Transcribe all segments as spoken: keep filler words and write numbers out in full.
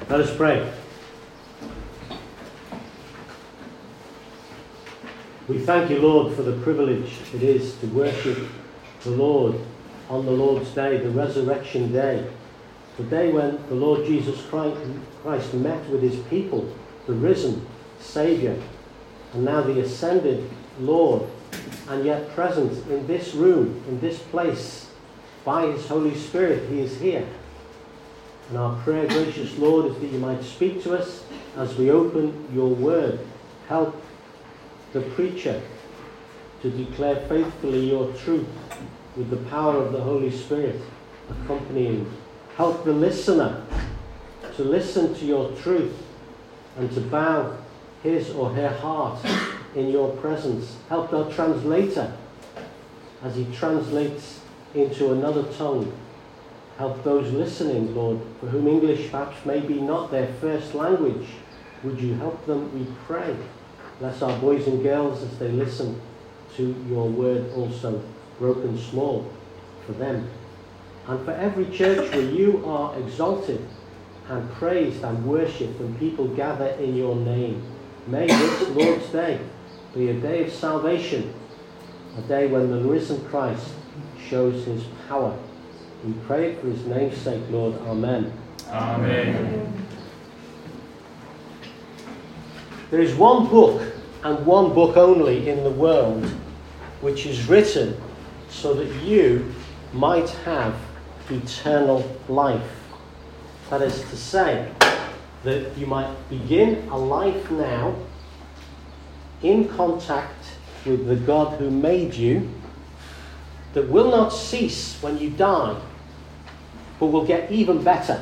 Let us pray. We thank you, Lord, for the privilege it is to worship the Lord on the Lord's Day, the resurrection day, the day when the Lord Jesus Christ met with his people, the risen Saviour, and now the ascended Lord, and yet present in this room, in this place, by his Holy Spirit. He is here. And our prayer, gracious Lord, is that you might speak to us as we open your word. Help the preacher to declare faithfully your truth with the power of the Holy Spirit accompanying. Help the listener to listen to your truth and to bow his or her heart in your presence. Help our translator as he translates into another tongue. Help those listening, Lord, for whom English perhaps may be not their first language. Would you help them, we pray. Bless our boys and girls as they listen to your word also, broken small for them. And for every church where you are exalted and praised and worshipped and people gather in your name. May this Lord's Day be a day of salvation, a day when the risen Christ shows his power. We pray it for his name's sake, Lord. Amen. Amen. There is one book and one book only in the world which is written so that you might have eternal life. That is to say, that you might begin a life now in contact with the God who made you, that will not cease when you die, but will get even better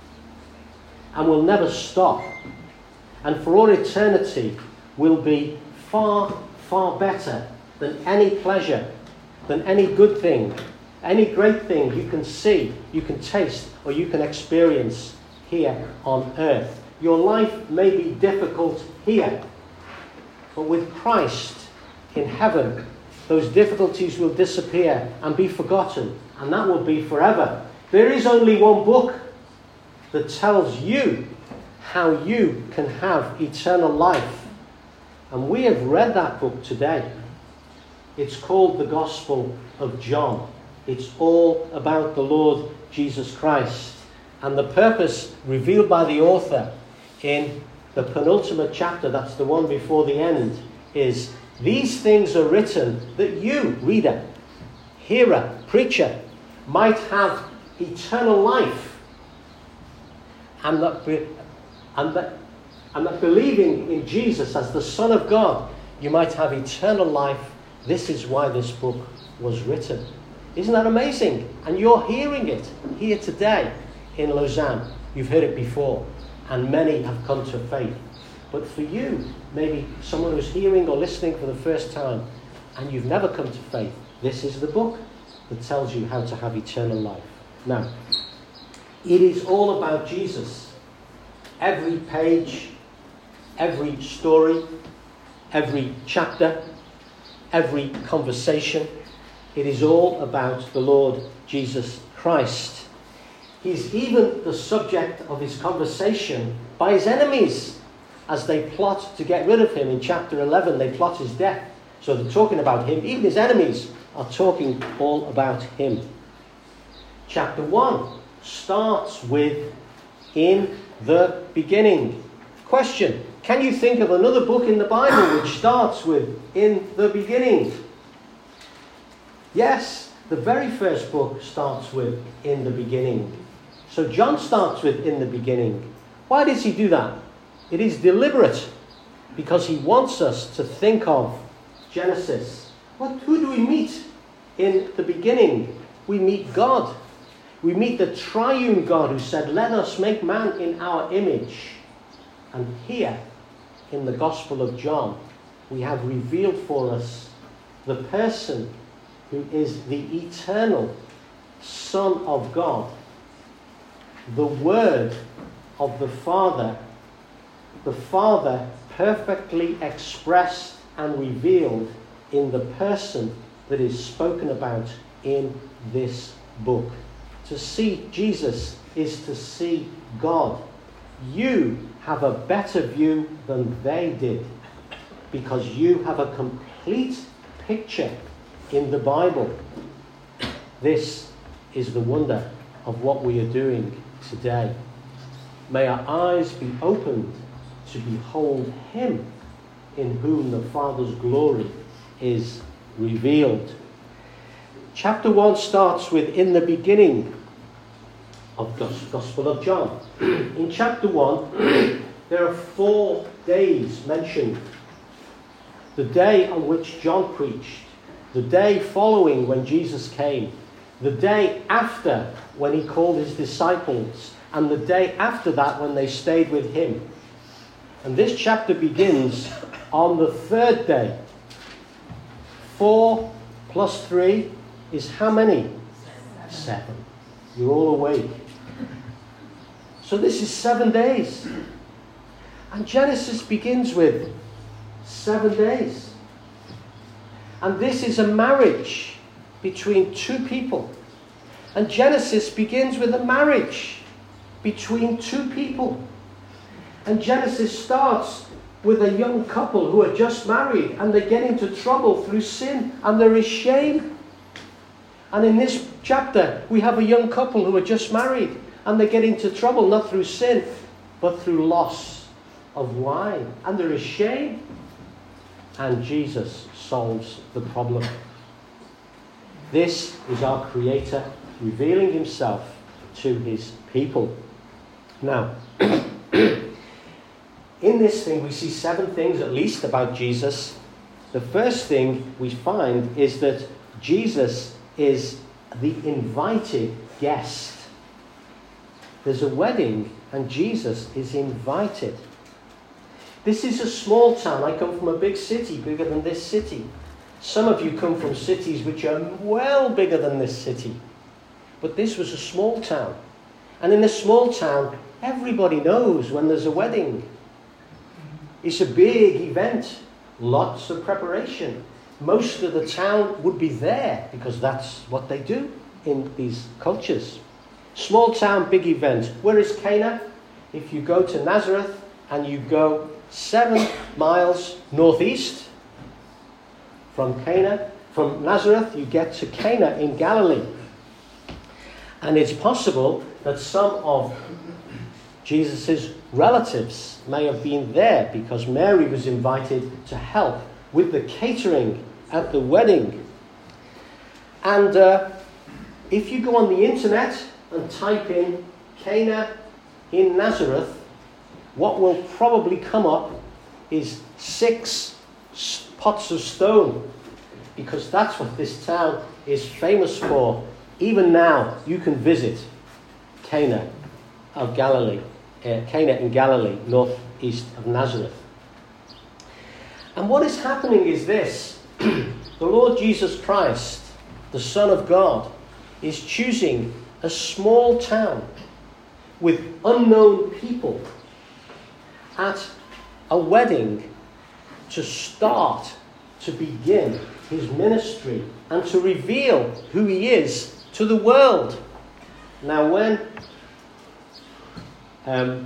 and will never stop, and for all eternity will be far, far better than any pleasure, than any good thing, any great thing you can see, you can taste, or you can experience here on earth. Your life may be difficult here, but with Christ in heaven, those difficulties will disappear and be forgotten, and that will be forever. There is only one book that tells you how you can have eternal life, and we have read that book today. It's called the Gospel of John. It's all about the Lord Jesus Christ. And the purpose revealed by the author in the penultimate chapter, that's the one before the end, is these things are written that you, reader, hearer, preacher, might have eternal life. And that, be, and, that, and that believing in Jesus as the Son of God, you might have eternal life. This is why this book was written. Isn't that amazing? And you're hearing it here today in Lausanne. You've heard it before, and many have come to faith. But for you, maybe someone who's hearing or listening for the first time, and you've never come to faith, this is the book that tells you how to have eternal life. Now, it is all about Jesus. Every page, every story, every chapter, every conversation, it is all about the Lord Jesus Christ. He's even the subject of his conversation by his enemies as they plot to get rid of him. In chapter eleven, they plot his death. So they're talking about him. Even his enemies are talking all about him. Chapter one starts with, in the beginning. Question, can you think of another book in the Bible which starts with, in the beginning? Yes, the very first book starts with, in the beginning. So John starts with, in the beginning. Why does he do that? It is deliberate, because he wants us to think of Genesis. What, who do we meet in the beginning? We meet God. We meet the triune God who said, let us make man in our image. And here, in the Gospel of John, we have revealed for us the person who is the eternal Son of God, the Word of the Father, the Father perfectly expressed and revealed in the person that is spoken about in this book. To see Jesus is to see God. you have a better view than they did, because you have a complete picture in the Bible. This is the wonder of what we are doing today. May our eyes be opened to behold him in whom the Father's glory is revealed. Chapter one starts with "in the beginning" of the Gospel of John. In chapter one, there are four days mentioned. The day on which John preached, the day following when Jesus came, the day after when he called his disciples, and the day after that when they stayed with him. And this chapter begins on the third day. Four plus three is how many? Seven. You're all awake. So this is seven days. And Genesis begins with seven days. And this is a marriage between two people. And Genesis begins with a marriage between two people. And Genesis starts with a young couple who are just married, and they get into trouble through sin, and there is shame. And in this chapter, we have a young couple who are just married, and they get into trouble not through sin, but through loss of wine. And there is shame. And Jesus solves the problem. This is our Creator revealing himself to his people. Now, in this thing we see seven things at least about Jesus. The first thing we find is that Jesus is the invited guest. There's a wedding and Jesus is invited. This is a small town. I come from a big city, bigger than this city. Some of you come from cities which are well bigger than this city. But this was a small town. And in a small town, everybody knows when there's a wedding. It's a big event. Lots of preparation. Most of the town would be there because that's what they do in these cultures. Small town, big event. Where is Cana? If you go to Nazareth and you go seven miles northeast from Cana, from Nazareth, you get to Cana in Galilee. And it's possible that some of Jesus' relatives may have been there because Mary was invited to help with the catering at the wedding. And uh, if you go on the internet and type in Cana in Nazareth, what will probably come up is six pots of stone, because that's what this town is famous for. Even now, you can visit Cana of Galilee, uh, Cana in Galilee, northeast of Nazareth. And what is happening is this. The Lord Jesus Christ, the Son of God, is choosing a small town with unknown people at a wedding to start, to begin his ministry and to reveal who he is to the world. Now, when um,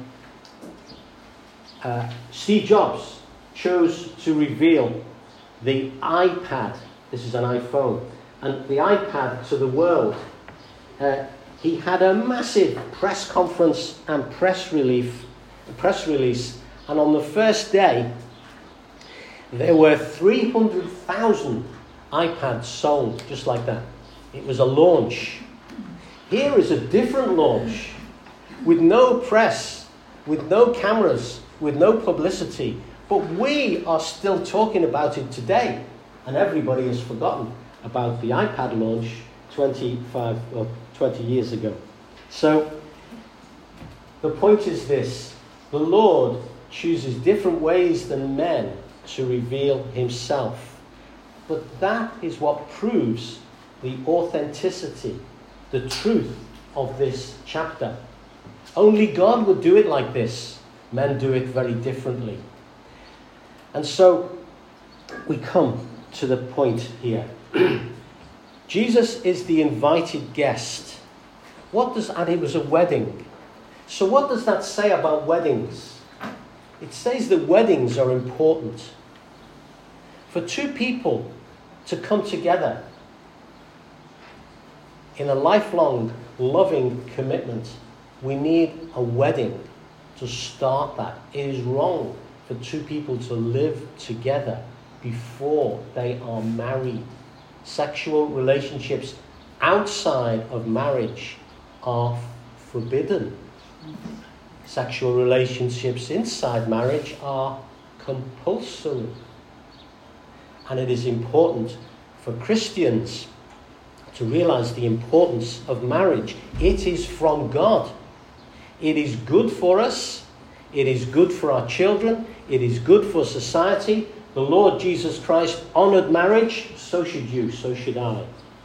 uh, Steve Jobs chose to reveal the iPad, this is an iPhone, and the iPad to the world, uh, he had a massive press conference and press relief, press release, and on the first day, there were three hundred thousand iPads sold, just like that. It was a launch. Here is a different launch, with no press, with no cameras, with no publicity. But we are still talking about it today, and everybody has forgotten about the iPad launch twenty-five or twenty years ago. So, the point is this. The Lord chooses different ways than men to reveal himself. But that is what proves the authenticity, the truth of this chapter. Only God would do it like this. Men do it very differently. And so we come to the point here. Jesus is the invited guest. What does, and it was a wedding. So what does that say about weddings? It says that weddings are important. For two people to come together in a lifelong, loving commitment, we need a wedding to start that. It is wrong for two people to live together before they are married. Sexual relationships outside of marriage are forbidden. Sexual relationships inside marriage are compulsory. And it is important for Christians to realize the importance of marriage. It is from God. It is good for us. It is good for our children. It is good for society. The Lord Jesus Christ honored marriage. So should you. So should I.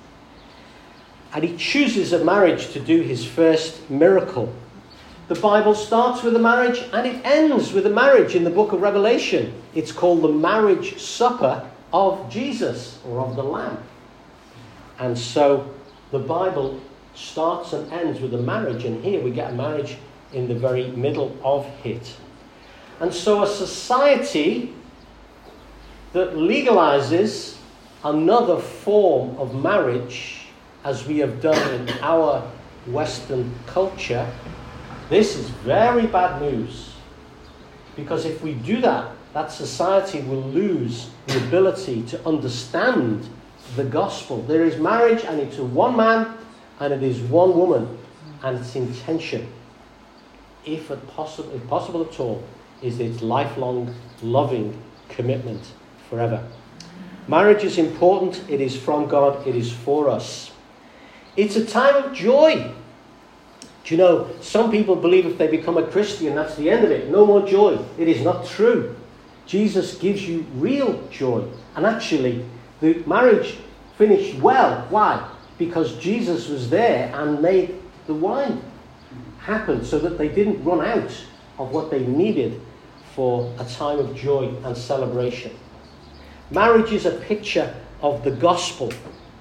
And he chooses a marriage to do his first miracle. The Bible starts with a marriage and it ends with a marriage in the book of Revelation. It's called the marriage supper of Jesus, or of the Lamb. And so the Bible starts and ends with a marriage, and here we get a marriage in the very middle of it. And so a society that legalizes another form of marriage, as we have done in our Western culture, this is very bad news. Because if we do that, that society will lose the ability to understand the gospel. There is marriage, and it's a one man, and it is one woman, and its intention, if, at possible, if possible at all, is its lifelong, loving commitment forever. Marriage is important. It is from God. It is for us. It's a time of joy. Do you know, some people believe if they become a Christian, that's the end of it. No more joy. It is not true. Jesus gives you real joy. And actually, the marriage finished well. Why? Because Jesus was there and made the wine happen so that they didn't run out of what they needed for a time of joy and celebration. Marriage is a picture of the gospel.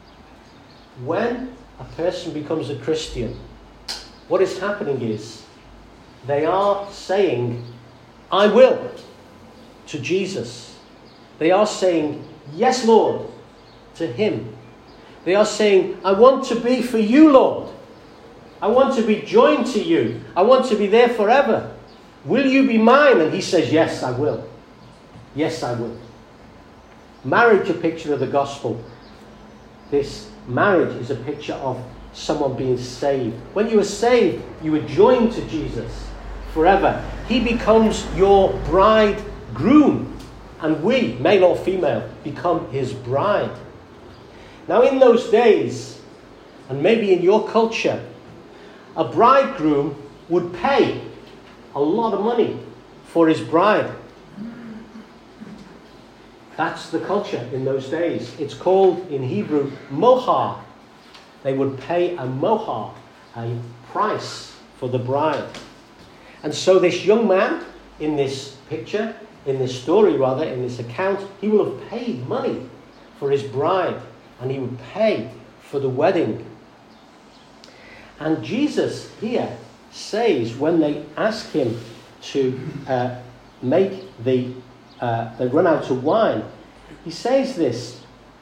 When a person becomes a Christian, what is happening is they are saying, I will, to Jesus. They are saying, yes, Lord, to him. They are saying, I want to be for you, Lord. I want to be joined to you. I want to be there forever. Will you be mine? And he says, yes, I will. Yes, I will. Marriage, a picture of the gospel. This marriage is a picture of someone being saved. When you are saved, you are joined to Jesus forever. He becomes your bridegroom, and we, male or female, become his bride. Now, in those days, and maybe in your culture, a bridegroom would pay a lot of money for his bride. That's the culture in those days. It's called, in Hebrew, mohar. They would pay a mohar, a price for the bride. And so this young man in this picture, in this story rather, in this account, he will have paid money for his bride, and he would pay for the wedding. And Jesus here says, when they ask him to uh, make the, uh, they run out of wine, he says this,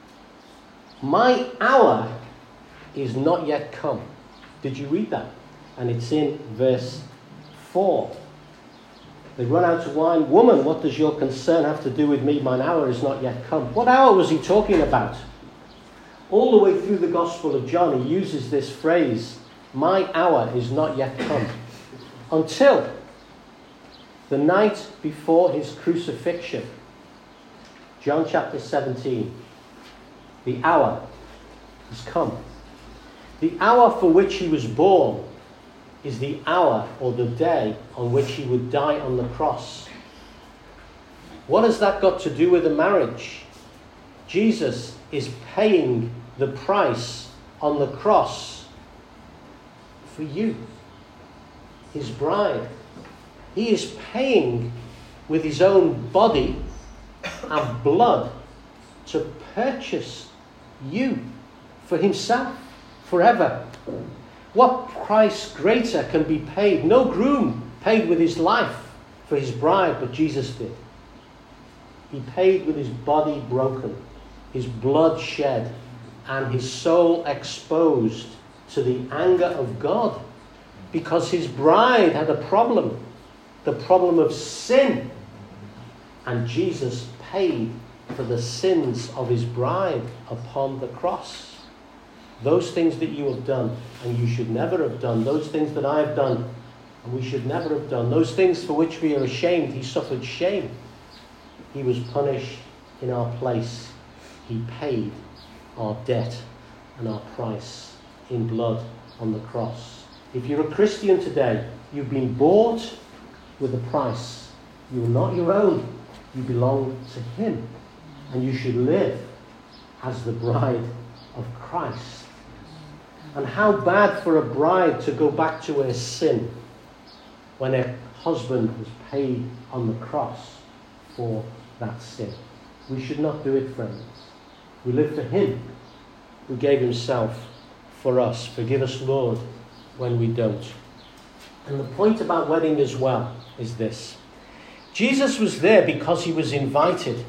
my hour is not yet come. Did you read that? And it's in verse four. They run out of wine. Woman, what does your concern have to do with me? Mine hour is not yet come. What hour was he talking about? All the way through the Gospel of John, he uses this phrase, my hour is not yet come. Until the night before his crucifixion. John chapter seventeen. The hour has come. The hour for which he was born is the hour or the day on which he would die on the cross. What has that got to do with the marriage? Jesus is paying the price on the cross for you, his bride. He is paying with his own body and blood to purchase you for himself forever. What price greater can be paid? No groom paid with his life for his bride, but Jesus did. He paid with his body broken, his blood shed, and his soul exposed to the anger of God, because his bride had a problem, the problem of sin. And Jesus paid for the sins of his bride upon the cross. Those things that you have done and you should never have done, those things that I have done and we should never have done, those things for which we are ashamed, he suffered shame. He was punished in our place. He paid our debt and our price in blood on the cross. If you're a Christian today, you've been bought with a price. You're not your own. You belong to him. And you should live as the bride of Christ. And how bad for a bride to go back to her sin when her husband was paid on the cross for that sin. We should not do it, friends. We live for him who gave himself for us. Forgive us, Lord, when we don't. And the point about wedding as well is this. Jesus was there because he was invited.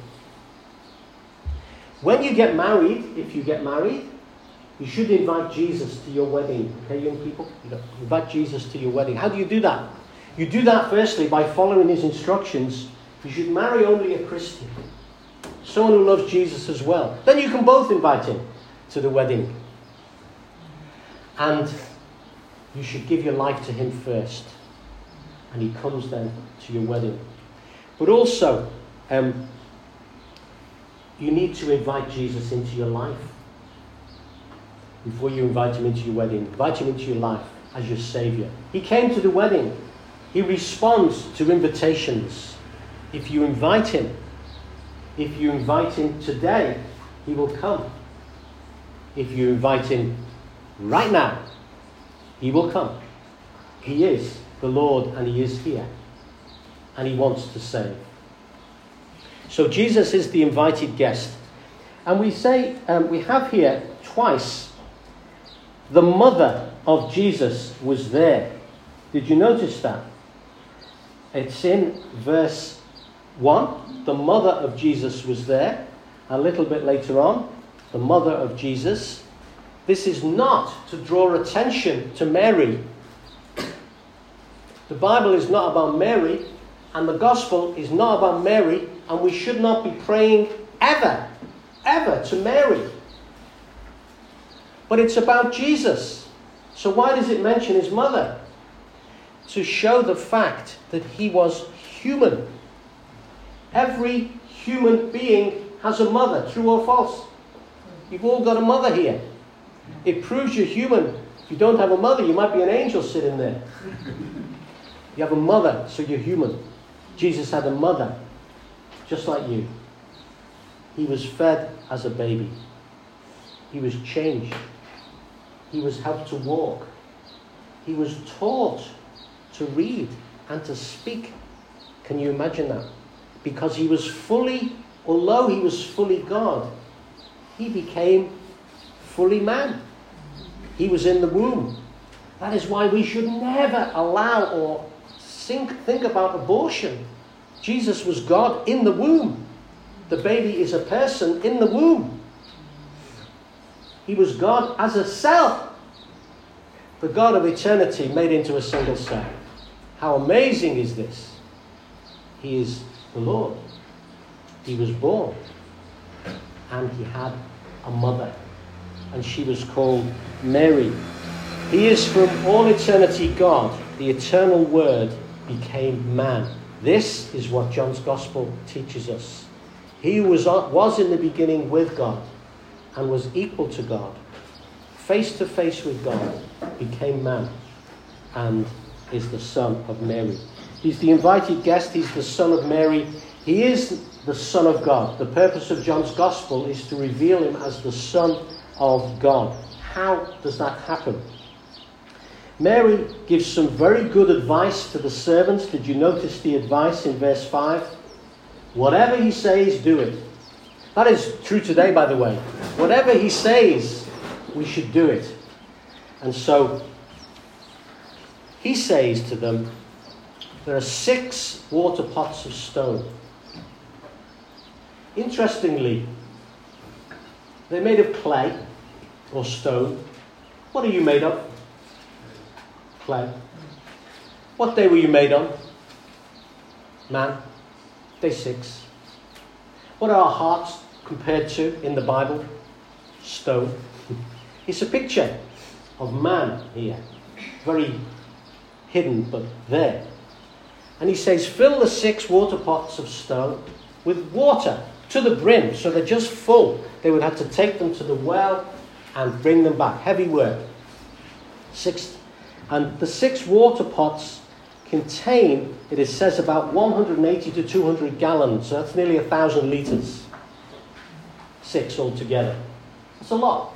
When you get married, if you get married, you should invite Jesus to your wedding. Okay, young people? You know, invite Jesus to your wedding. How do you do that? You do that firstly by following his instructions. You should marry only a Christian. Someone who loves Jesus as well. Then you can both invite him to the wedding. And you should give your life to him first. And he comes then to your wedding. But also, um, you need to invite Jesus into your life. Before you invite him into your wedding, invite him into your life as your Saviour. He came to the wedding. He responds to invitations. If you invite him, if you invite him today, he will come. If you invite him right now, he will come. He is the Lord and he is here. And he wants to save. So Jesus is the invited guest. And we say, um, we have here twice, the mother of Jesus was there. Did you notice that? It's in verse one. The mother of Jesus was there. A little bit later on, the mother of Jesus. This is not to draw attention to Mary. The Bible is not about Mary, and the gospel is not about Mary, and we should not be praying ever, ever to Mary. But it's about Jesus. So why does it mention his mother? To show the fact that he was human. Every human being has a mother, true or false. You've all got a mother here. It proves you're human. If you don't have a mother, you might be an angel sitting there. You have a mother, so you're human. Jesus had a mother, just like you. He was fed as a baby. He was changed. He was helped to walk. He was taught to read and to speak. Can you imagine that? Because he was fully, although he was fully God, he became fully man. He was in the womb. That is why we should never allow or think, think about abortion. Jesus was God in the womb. The baby is a person in the womb. He was God as a cell. The God of eternity made into a single cell. How amazing is this? He is the Lord. He was born. And he had a mother. And she was called Mary. He is from all eternity God. The eternal Word became man. This is what John's Gospel teaches us. He who was, was in the beginning with God and was equal to God, face to face with God, became man and is the son of Mary. He's the invited guest. He's the son of Mary. He is the Son of God. The purpose of John's Gospel is to reveal him as the Son of God. How does that happen? Mary gives some very good advice to the servants. Did you notice the advice in verse five? Whatever he says, do it. That is true today, by the way. Whatever he says, we should do it. And so he says to them, there are six water pots of stone. Interestingly, they're made of clay or stone. What are you made of? Clay. What day were you made on? Man. Day six. What are our hearts compared to in the Bible? Stone. It's a picture of man here. Very hidden, but there. And he says, fill the six water pots of stone with water to the brim, so they're just full. They would have to take them to the well and bring them back. Heavy work. Six, and the six water pots contain, it is says, about one hundred eighty to two hundred gallons. So that's nearly a thousand litres. Six altogether. That's a lot.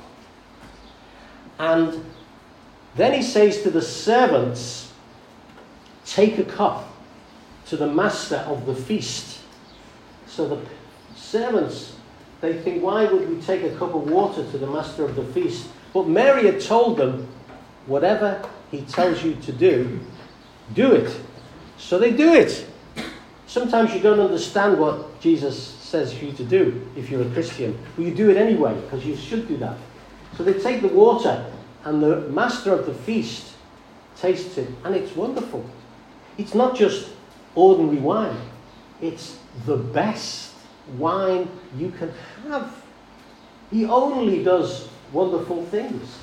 And then he says to the servants, take a cup to the master of the feast. So the servants, they think, why would we take a cup of water to the master of the feast? But Mary had told them, whatever he tells you to do, do it. So they do it. Sometimes you don't understand what Jesus says for you to do if you're a Christian. But you do it anyway, because you should do that. So they take the water, and the master of the feast tastes it, and it's wonderful. It's not just ordinary wine. It's the best wine you can have. He only does wonderful things.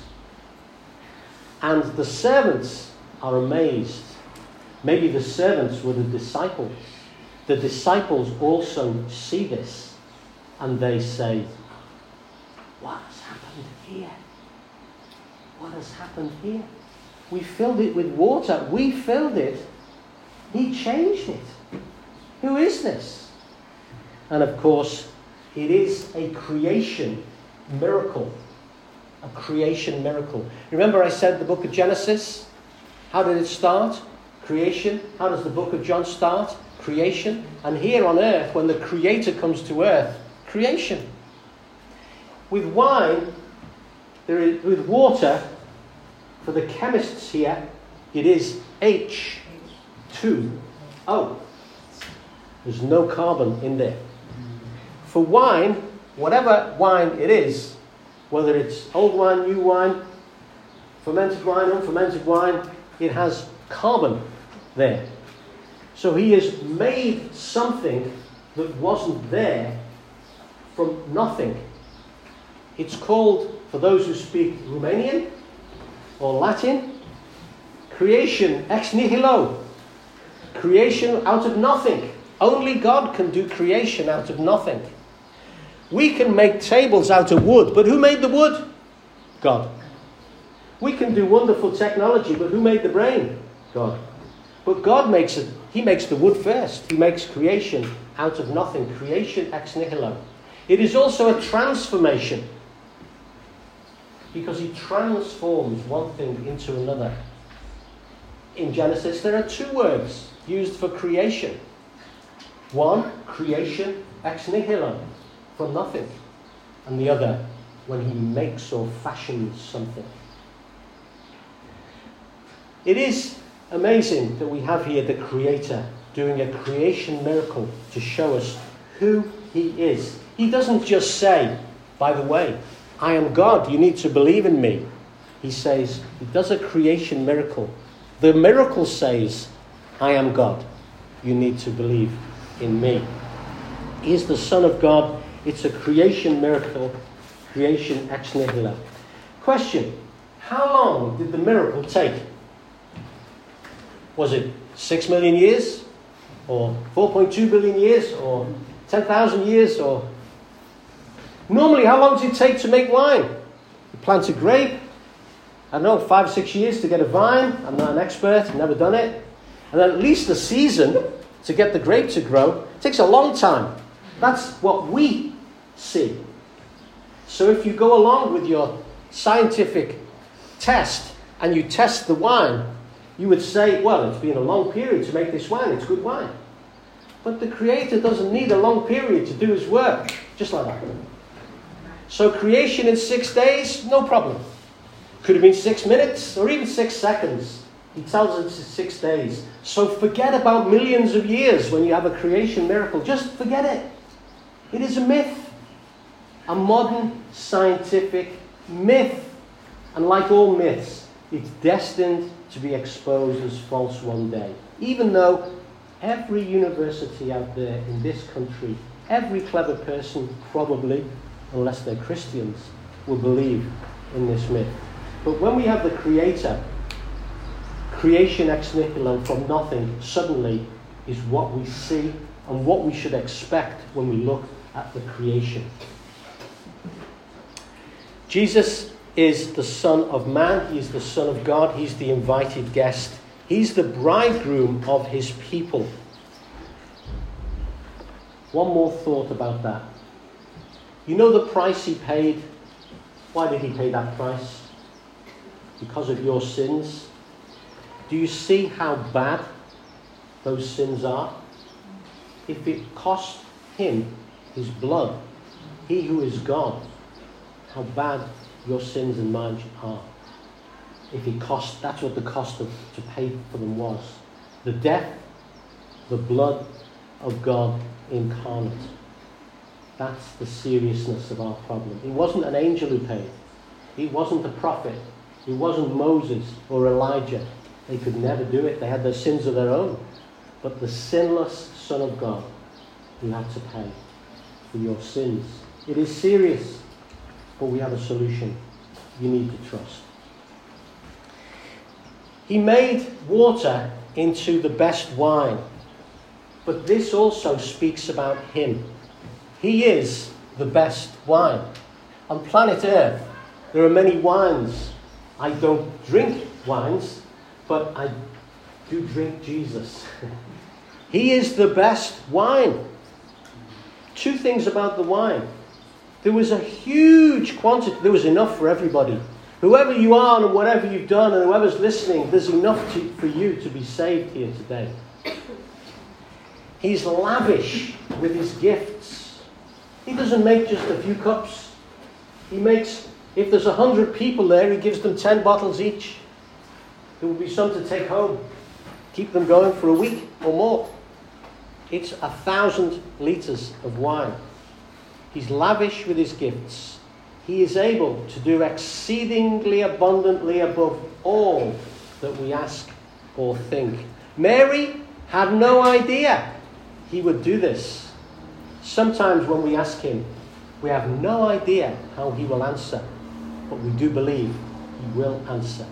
And the servants are amazed. Maybe the servants were the disciples. The disciples also see this, and they say, what has happened here? What has happened here? We filled it with water. We filled it. He changed it. Who is this? And of course, it is a creation miracle. A creation miracle. Remember I said the book of Genesis? How did it start? Creation. How does the book of John start? Creation. And here on earth, when the Creator comes to earth, creation. With wine, there is, with water, for the chemists here, it is H two O. There's no carbon in there. For wine, whatever wine it is, whether it's old wine, new wine, fermented wine, unfermented wine, it has carbon there. So he has made something that wasn't there from nothing. It's called, for those who speak Romanian or Latin, creation ex nihilo. Creation out of nothing. Only God can do creation out of nothing. We can make tables out of wood, but who made the wood? God. We can do wonderful technology, but who made the brain? God. But God makes it. He makes the wood first. He makes creation out of nothing. Creation ex nihilo. It is also a transformation, because he transforms one thing into another. In Genesis, there are two words used for creation. One, creation ex nihilo, from nothing. And the other, when he makes or fashions something. It is amazing that we have here the Creator doing a creation miracle to show us who he is. He doesn't just say, by the way, I am God, you need to believe in me. He says, he does a creation miracle. The miracle says, I am God, you need to believe in me. He is the Son of God. It's a creation miracle, creation ex nihilo. Question, how long did the miracle take? Was it six million years? Or four point two billion years? Or ten thousand years? Or normally, how long does it take to make wine? You plant a grape, I don't know, five, six years to get a vine. I'm not an expert, I've never done it. And then at least a season to get the grape to grow. It takes a long time. That's what we see. So if you go along with your scientific test and you test the wine, you would say, well, it's been a long period to make this wine. It's good wine. But the Creator doesn't need a long period to do his work. Just like that. So creation in six days, no problem. Could have been six minutes or even six seconds. He tells us it's six days. So forget about millions of years when you have a creation miracle. Just forget it. It is a myth. A modern scientific myth. And like all myths, it's destined to be exposed as false one day. Even though every university out there in this country, every clever person probably, unless they're Christians, will believe in this myth. But when we have the Creator, creation ex nihilo, from nothing, suddenly is what we see and what we should expect when we look at the creation. Jesus is the Son of Man. He is the Son of God. He's the invited guest. He's the bridegroom of his people. One more thought about that. You know the price he paid? Why did he pay that price? Because of your sins. Do you see how bad those sins are? If it cost him his blood, he who is God, how bad your sins and mine are. If it cost, that's what the cost of to pay for them was. The death, the blood of God incarnate. That's the seriousness of our problem. It wasn't an angel who paid. It wasn't a prophet. It wasn't Moses or Elijah. They could never do it. They had their sins of their own. But the sinless Son of God who had to pay for your sins. It is serious, but we have a solution. You need to trust. He made water into the best wine. But this also speaks about him. He is the best wine. On planet Earth, there are many wines. I don't drink wines, but I do drink Jesus. He is the best wine. Two things about the wine. There was a huge quantity. There was enough for everybody. Whoever you are and whatever you've done and whoever's listening, there's enough to, for you to be saved here today. He's lavish with his gifts. He doesn't make just a few cups. He makes, if there's a hundred people there, he gives them ten bottles each. There will be some to take home. Keep them going for a week or more. It's a thousand litres of wine. He's lavish with his gifts. He is able to do exceedingly abundantly above all that we ask or think. Mary had no idea he would do this. Sometimes when we ask him, we have no idea how he will answer, but we do believe he will answer.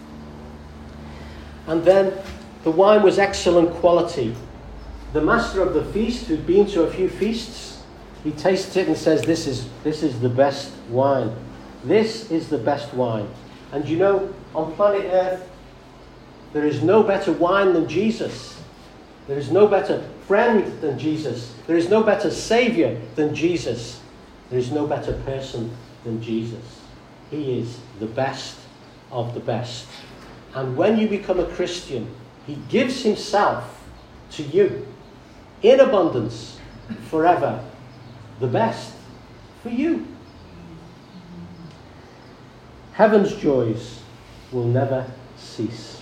And then the wine was excellent quality. The master of the feast, who'd been to a few feasts, he tastes it and says, this is, this is the best wine. This is the best wine. And you know, on planet Earth, there is no better wine than Jesus. There is no better friend than Jesus. There is no better Savior than Jesus. There is no better person than Jesus. He is the best of the best. And when you become a Christian, he gives himself to you in abundance forever. The best for you. Heaven's joys will never cease.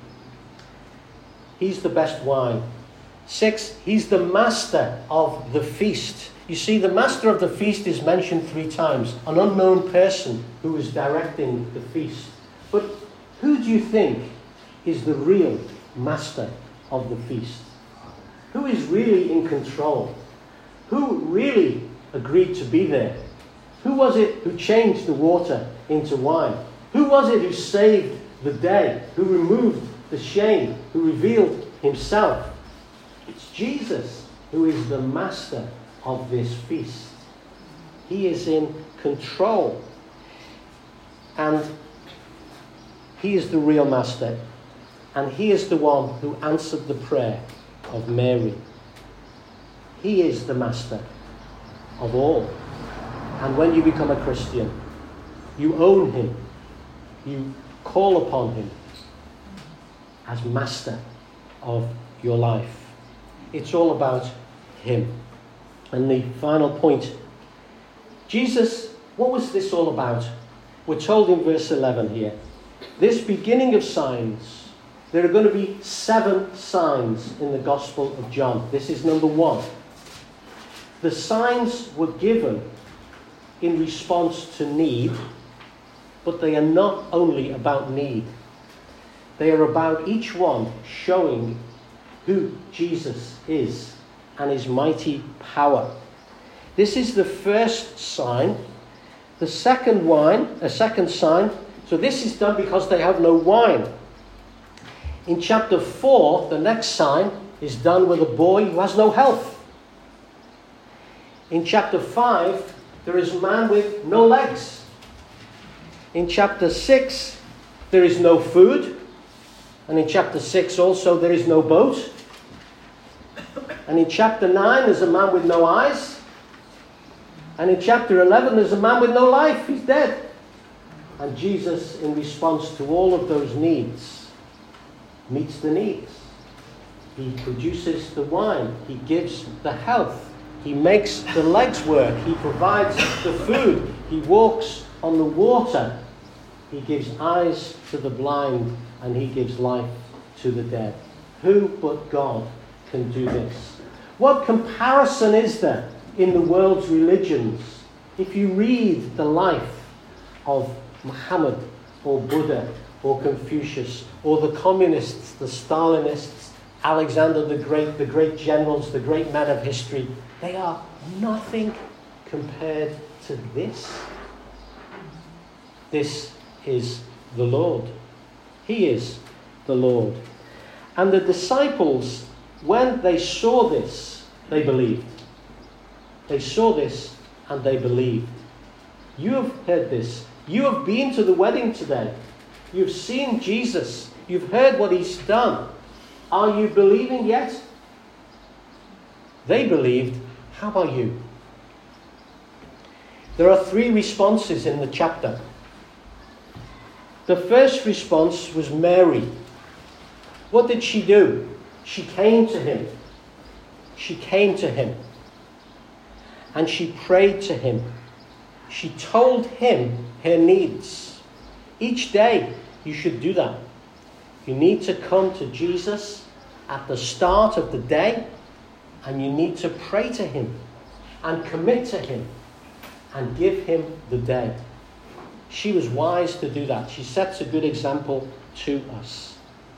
He's the best wine. Six, he's the master of the feast. You see, the master of the feast is mentioned three times. An unknown person who is directing the feast. But who do you think is the real master of the feast? Who is really in control? Who really agreed to be there? Who was it who changed the water into wine? Who was it who saved the day? Who removed the shame? Who revealed himself? It's Jesus who is the master of this feast. He is in control. And he is the real master. And he is the one who answered the prayer of Mary. He is the master of all. And when you become a Christian, you own him. You call upon him as master of your life. It's all about him. And the final point. Jesus, what was this all about? We're told in verse eleven here. This beginning of signs there are going to be seven signs in the Gospel of John. This is number one. The signs were given in response to need, but they are not only about need. They are about each one showing who Jesus is and his mighty power. This is the first sign. The second wine, a second sign. So this is done because they have no wine. In chapter four, the next sign is done with a boy who has no health. In chapter five, there is a man with no legs. In chapter six, there is no food. And in chapter six also, there is no boat. And in chapter nine, there's a man with no eyes. And in chapter eleven, there's a man with no life. He's dead. And Jesus, in response to all of those needs, meets the needs. He produces the wine. He gives the health. He makes the legs work. He provides the food. He walks on the water. He gives eyes to the blind, and he gives life to the dead. Who but God can do this? What comparison is there in the world's religions? If you read the life of Muhammad or Buddha or Confucius or the communists, the Stalinists, Alexander the Great, the great generals, the great men of history, they are nothing compared to this. This is the Lord. He is the Lord. And the disciples, when they saw this, they believed. They saw this and they believed. You have heard this. You have been to the wedding today. You've seen Jesus. You've heard what he's done. Are you believing yet? They believed. How about you? There are three responses in the chapter. The first response was Mary. What did she do? She came to him. She came to him. And she prayed to him. She told him her needs. Each day you should do that. You need to come to Jesus at the start of the day, and you need to pray to him and commit to him and give him the day. She was wise to do that. She sets a good example to us.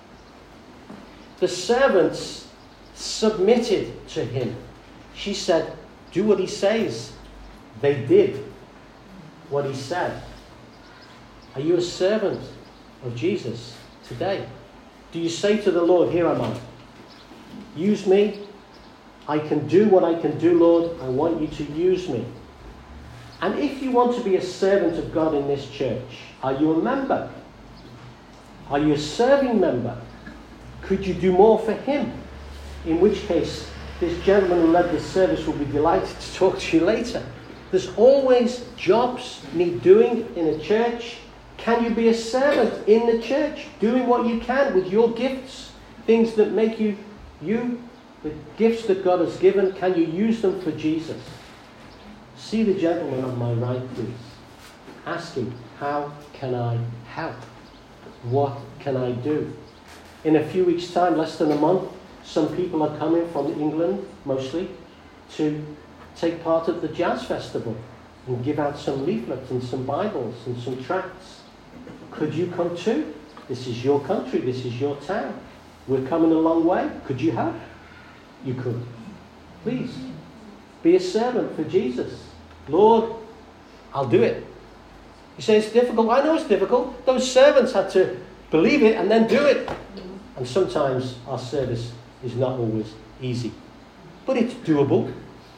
The servants submitted to him. She said, do what he says. They did what he said. Are you a servant of Jesus today? Do you say to the Lord, here am I. Use me. I can do what I can do, Lord. I want you to use me. And if you want to be a servant of God in this church, are you a member? Are you a serving member? Could you do more for him? In which case, this gentleman who led this service will be delighted to talk to you later. There's always jobs need doing in a church. Can you be a servant in the church, doing what you can with your gifts, things that make you, you, the gifts that God has given, can you use them for Jesus? See the gentleman on my right, please. Ask him, how can I help? What can I do? In a few weeks' time, less than a month, some people are coming from England, mostly, to take part at the Jazz Festival and give out some leaflets and some Bibles and some tracts. Could you come too? This is your country. This is your town. We're coming a long way. Could you help? You could. Please, be a servant for Jesus. Lord, I'll do it. You say it's difficult. I know it's difficult. Those servants had to believe it and then do it. And sometimes our service is not always easy. But it's doable.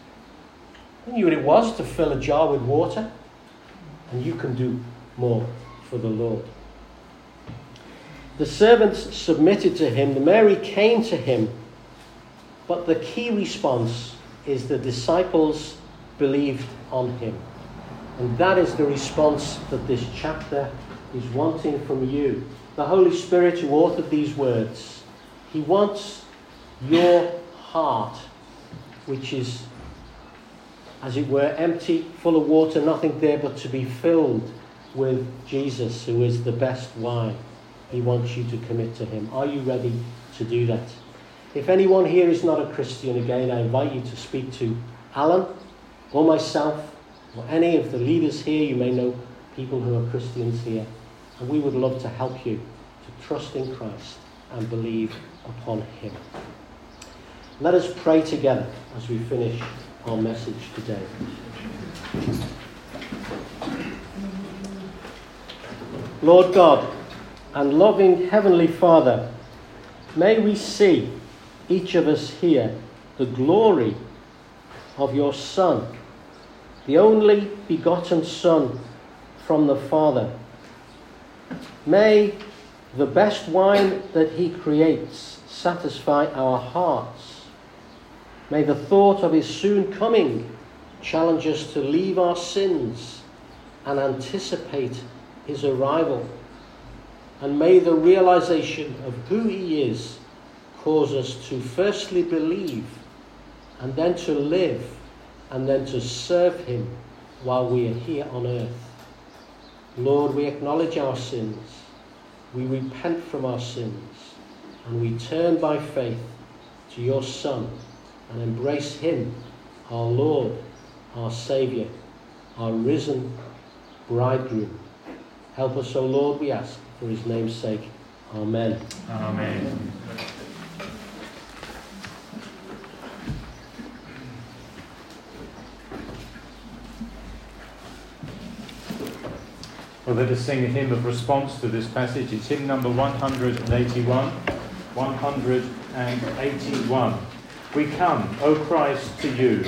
I knew what it was to fill a jar with water. And you can do more for the Lord. The servants submitted to him. Mary came to him. But the key response is the disciples believed on him. And that is the response that this chapter is wanting from you. The Holy Spirit who authored these words, he wants your heart, which is, as it were, empty, full of water, nothing there but to be filled with Jesus, who is the best wine. he wants you to commit to him. Are you ready to do that? If anyone here is not a Christian, again, I invite you to speak to Alan or myself or any of the leaders here. You may know people who are Christians here. And we would love to help you to trust in Christ and believe upon him. Let us pray together as we finish our message today. Lord God and loving Heavenly Father, may we see, each of us here, the glory of your Son, the only begotten Son from the Father. May the best wine that he creates satisfy our hearts. May the thought of his soon coming challenge us to leave our sins and anticipate his arrival. And may the realization of who he is cause us to firstly believe, and then to live, and then to serve him while we are here on earth. Lord, we acknowledge our sins, we repent from our sins, and we turn by faith to your Son and embrace him, our Lord, our Saviour, our risen bridegroom. Help us, O Lord, we ask, for his name's sake. Amen. Amen. Well, let us sing a hymn of response to this passage. It's hymn number one hundred eighty-one. one hundred eighty-one. We come, O Christ, to you.